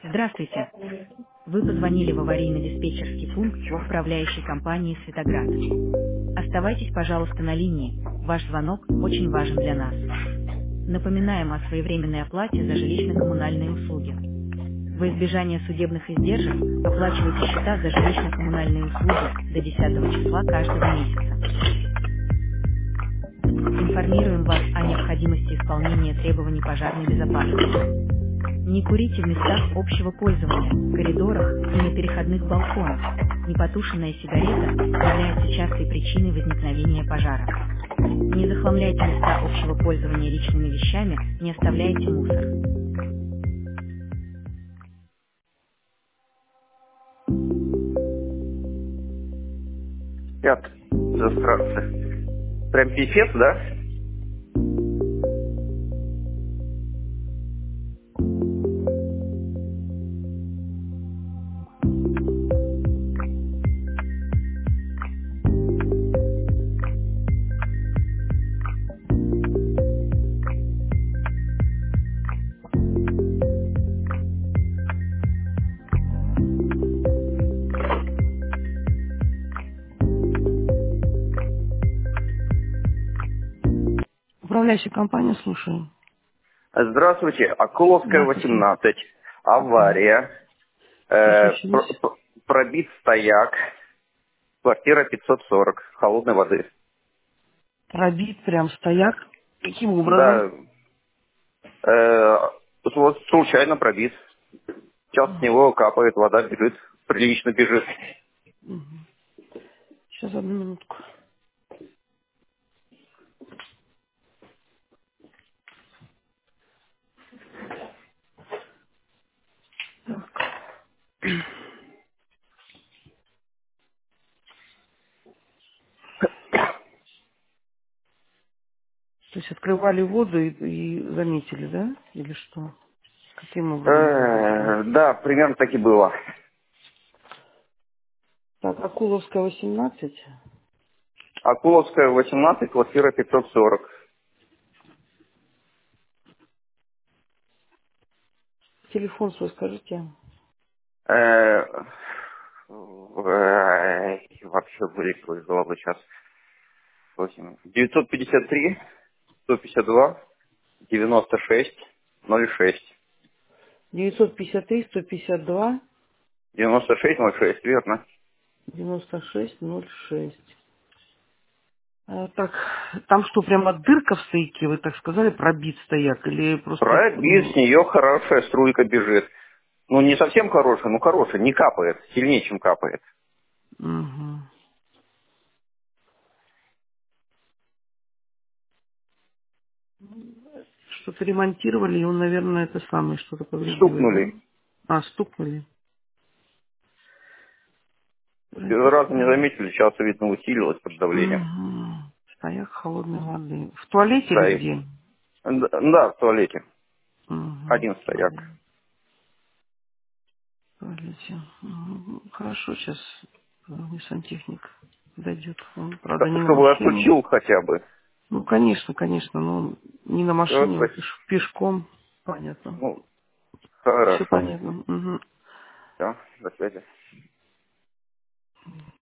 Здравствуйте. Вы позвонили в аварийно-диспетчерский пункт управляющей компании «Светоград». Оставайтесь, пожалуйста, на линии. Ваш звонок очень важен для нас. Напоминаем о своевременной оплате за жилищно-коммунальные услуги. Во избежание судебных издержек оплачивайте счета за жилищно-коммунальные услуги до 10 числа каждого месяца. Информируем вас о необходимости исполнения требований пожарной безопасности. Не курите в местах общего пользования, коридорах и на переходных балконах. Непотушенная сигарета является частой причиной возникновения пожара. Не захламляйте места общего пользования личными вещами, не оставляйте мусор. Нет, здравствуйте. Прям писец, да? Управляющая компания, слушаю. Здравствуйте. Акуловская, Здравствуйте. 18. Ага. Авария. Случилось. Пробит стояк. Квартира 540. Холодной воды. Пробит прям стояк. Каким образом? Да. э, вот случайно пробит. Сейчас с него капает, вода бежит. Прилично бежит. Сейчас, одну минутку. То есть открывали воду и заметили, да? Или что? Каким образом произошло? Да, примерно так и было. Так, Акуловская, 18. Акуловская, 18. Квартира 540. Телефон свой скажите. Э, Вообще вылетело из головы сейчас. 953, 152, 96, 06. 953 152 96, 06, верно. 96 06. Так, там что, прямо дырка в стойке, вы так сказали, пробит стояк? Или просто... Пробит, с нее хорошая струйка бежит. Ну, не совсем хорошая, но хорошая, не капает, сильнее, чем капает. Мгм. Что-то ремонтировали, и он, наверное, это самое, что-то повредилось, да? Стукнули. Стукнули. Пробит Раза не стояк. заметили, сейчас, видно, усилилось под давлением. Мгм. Стояк холодной воды. В туалете Да, или где? да, в туалете. Мгм. Один В стояк. туалете. Хорошо, сейчас сантехник дойдет. Он, правда, не на Чтобы машине. отключил хотя бы. Ну, конечно, конечно, но не на Все, машине, пешком. Понятно. ну, Все хорошо. понятно. Мгм. Все, до связи.